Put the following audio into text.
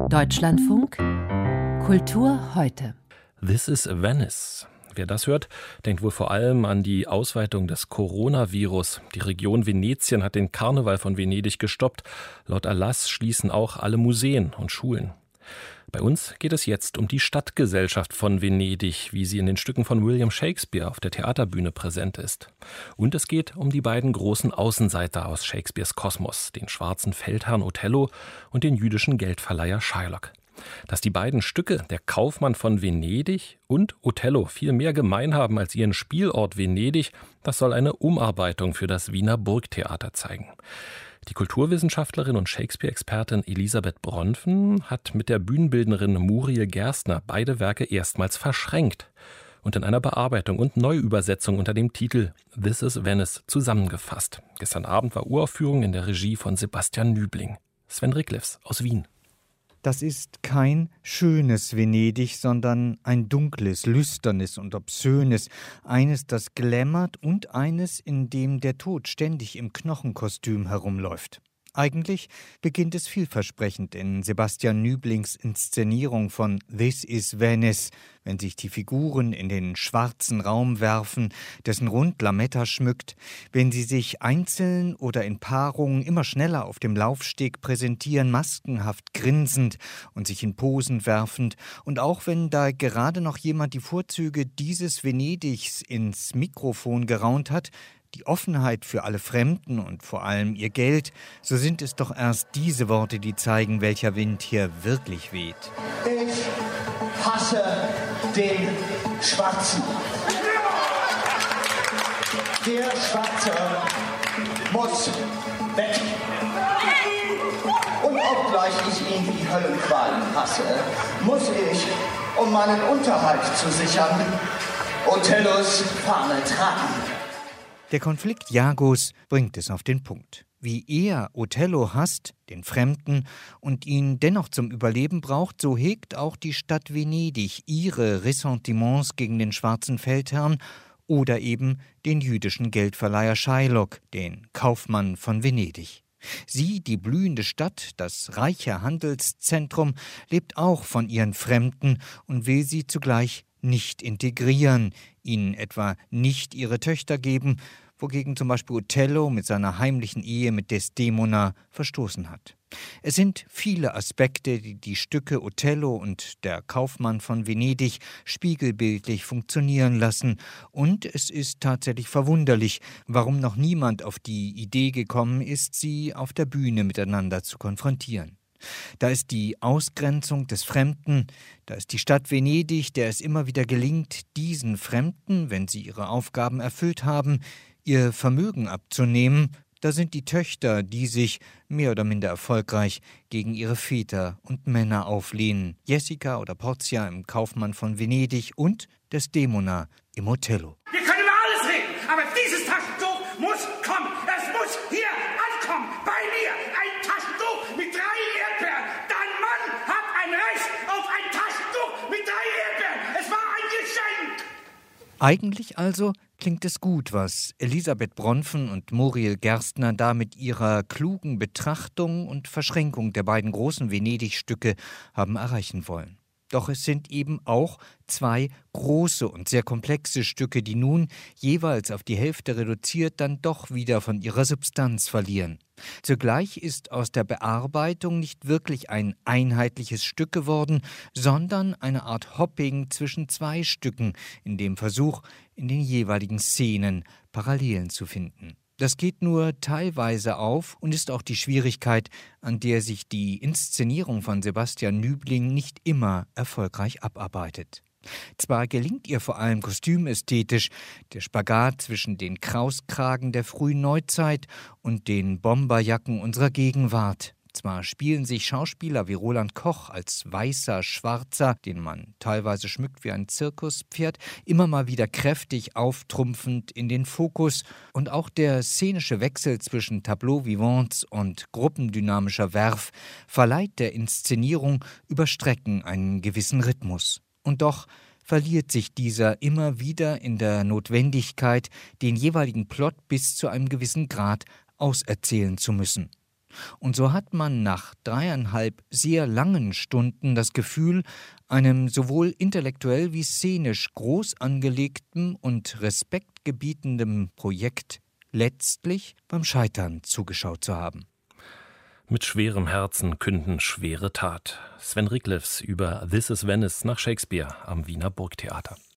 Deutschlandfunk Kultur heute. This is Venice. Wer das hört, denkt wohl vor allem an die Ausweitung des Coronavirus. Die Region Venetien hat den Karneval von Venedig gestoppt. Laut Erlass schließen auch alle Museen und Schulen. Bei uns geht es jetzt um die Stadtgesellschaft von Venedig, wie sie in den Stücken von William Shakespeare auf der Theaterbühne präsent ist. Und es geht um die beiden großen Außenseiter aus Shakespeares Kosmos, den schwarzen Feldherrn Othello und den jüdischen Geldverleiher Shylock. Dass die beiden Stücke, der Kaufmann von Venedig und Othello, viel mehr gemein haben als ihren Spielort Venedig, das soll eine Umarbeitung für das Wiener Burgtheater zeigen. Die Kulturwissenschaftlerin und Shakespeare-Expertin Elisabeth Bronfen hat mit der Bühnenbildnerin Muriel Gerstner beide Werke erstmals verschränkt und in einer Bearbeitung und Neuübersetzung unter dem Titel This is Venice zusammengefasst. Gestern Abend war Uraufführung in der Regie von Sebastian Nübling. Sven Ricklefs aus Wien. Das ist kein schönes Venedig, sondern ein dunkles, lüsternes und obszönes. Eines, das glämmert und eines, in dem der Tod ständig im Knochenkostüm herumläuft. Eigentlich beginnt es vielversprechend in Sebastian Nüblings Inszenierung von This is Venice, wenn sich die Figuren in den schwarzen Raum werfen, dessen Rund Lametta schmückt, wenn sie sich einzeln oder in Paarungen immer schneller auf dem Laufsteg präsentieren, maskenhaft grinsend und sich in Posen werfend, und auch wenn da gerade noch jemand die Vorzüge dieses Venedigs ins Mikrofon geraunt hat, die Offenheit für alle Fremden und vor allem ihr Geld, so sind es doch erst diese Worte, die zeigen, welcher Wind hier wirklich weht. Ich hasse den Schwarzen. Der Schwarze muss weg. Und obgleich ich ihn wie Höllenqualen hasse, muss ich, um meinen Unterhalt zu sichern, Othellos Fahne tragen. Der Konflikt Iagos bringt es auf den Punkt. Wie er Othello hasst, den Fremden, und ihn dennoch zum Überleben braucht, so hegt auch die Stadt Venedig ihre Ressentiments gegen den schwarzen Feldherrn oder eben den jüdischen Geldverleiher Shylock, den Kaufmann von Venedig. Sie, die blühende Stadt, das reiche Handelszentrum, lebt auch von ihren Fremden und will sie zugleich nicht integrieren, ihnen etwa nicht ihre Töchter geben, wogegen zum Beispiel Othello mit seiner heimlichen Ehe mit Desdemona verstoßen hat. Es sind viele Aspekte, die die Stücke Othello und der Kaufmann von Venedig spiegelbildlich funktionieren lassen. Und es ist tatsächlich verwunderlich, warum noch niemand auf die Idee gekommen ist, sie auf der Bühne miteinander zu konfrontieren. Da ist die Ausgrenzung des Fremden, da ist die Stadt Venedig, der es immer wieder gelingt, diesen Fremden, wenn sie ihre Aufgaben erfüllt haben, ihr Vermögen abzunehmen. Da sind die Töchter, die sich, mehr oder minder erfolgreich, gegen ihre Väter und Männer auflehnen. Jessica oder Portia im Kaufmann von Venedig und Desdemona im Othello. Wir können über alles reden, aber dieses Taschentuch muss kommen. Es muss hier ankommen, bei mir. Ein Taschentuch mit 3 Erdbeeren. Dein Mann hat ein Recht auf ein Taschentuch mit 3 Erdbeeren. Es war ein Geschenk. Eigentlich also klingt es gut, was Elisabeth Bronfen und Muriel Gerstner da mit ihrer klugen Betrachtung und Verschränkung der beiden großen Venedig-Stücke haben erreichen wollen. Doch es sind eben auch 2 große und sehr komplexe Stücke, die nun, jeweils auf die Hälfte reduziert, dann doch wieder von ihrer Substanz verlieren. Zugleich ist aus der Bearbeitung nicht wirklich ein einheitliches Stück geworden, sondern eine Art Hopping zwischen 2 Stücken, in dem Versuch, in den jeweiligen Szenen Parallelen zu finden. Das geht nur teilweise auf und ist auch die Schwierigkeit, an der sich die Inszenierung von Sebastian Nübling nicht immer erfolgreich abarbeitet. Zwar gelingt ihr vor allem kostümästhetisch der Spagat zwischen den Krauskragen der frühen Neuzeit und den Bomberjacken unserer Gegenwart. Zwar spielen sich Schauspieler wie Roland Koch als weißer Schwarzer, den man teilweise schmückt wie ein Zirkuspferd, immer mal wieder kräftig auftrumpfend in den Fokus, und auch der szenische Wechsel zwischen Tableau vivants und gruppendynamischer Werf verleiht der Inszenierung über Strecken einen gewissen Rhythmus. Und doch verliert sich dieser immer wieder in der Notwendigkeit, den jeweiligen Plot bis zu einem gewissen Grad auserzählen zu müssen. Und so hat man nach 3,5 sehr langen Stunden das Gefühl, einem sowohl intellektuell wie szenisch groß angelegtem und respektgebietendem Projekt letztlich beim Scheitern zugeschaut zu haben. Mit schwerem Herzen künden schwere Tat. Sven Rickliffs über This is Venice nach Shakespeare am Wiener Burgtheater.